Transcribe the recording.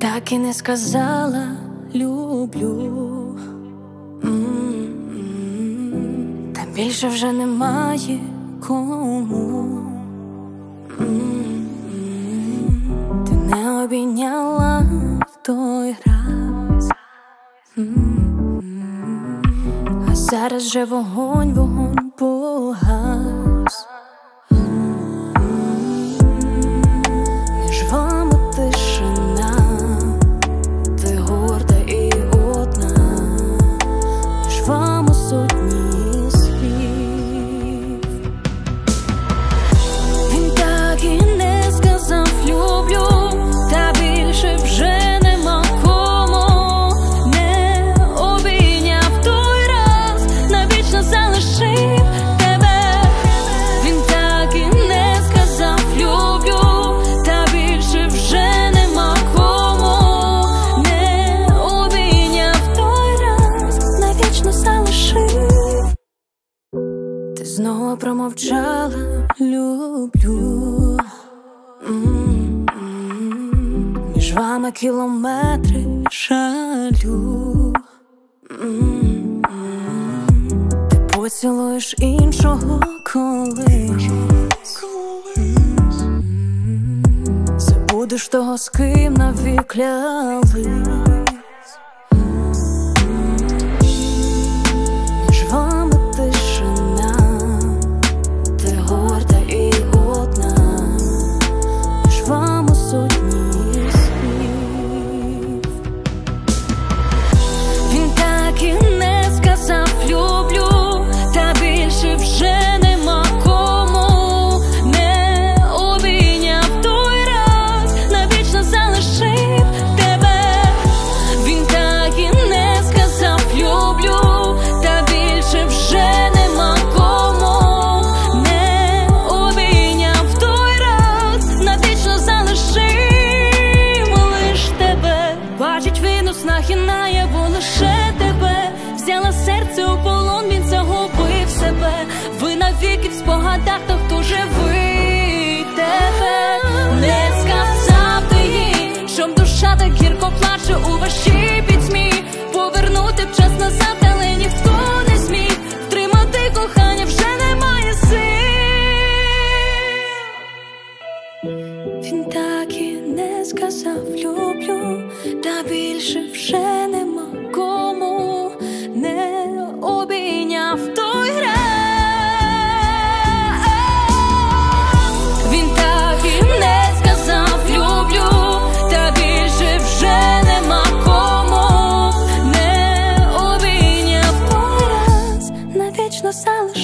так і не сказала люблю. Та більше вже немає кому. Ти не обійняла в той раз, а зараз же вогонь погас. Між вами тишина, ти горда і одна, між вами сотні слів. Він так і не сказав люблю, та більше вже нема кому. Не обійняв той раз, навічно залишив тебе. Він так і не сказав люблю, та більше вже нема кому. Не обійняв той раз, навічно залишив. Ти знову промовчала люблю. Між вами кілометри жалю. Ти поцілуєш іншого колись, забудеш того, з ким навік клялись. Між вами тишина, ти горда і одна, між вами сотні слів. Він так і не сказав люблю, та більше вже нема кому. Не обійняв той раз, навічно залишив тебе. Він так і не сказав люблю, та більше вже нема кому. Не обійняв той раз, навічно залишив лиш тебе. Бачить він у снах і наяву лише тебе. Взяла серце у полон, він загубив себе. Ви навіки в спогадах, то хто живий тебе. Не сказав ти їй, щоб душа так гірко плаче у вашій пітьмі. Повернути б час назад, але ніхто не зміг. Втримати кохання вже немає сил. Він так і не сказав люблю, та більше вже нема кому. Не обійняв той раз. Він так і не сказав люблю, та більше вже нема кому. Не обійняв той раз, навічно залишив.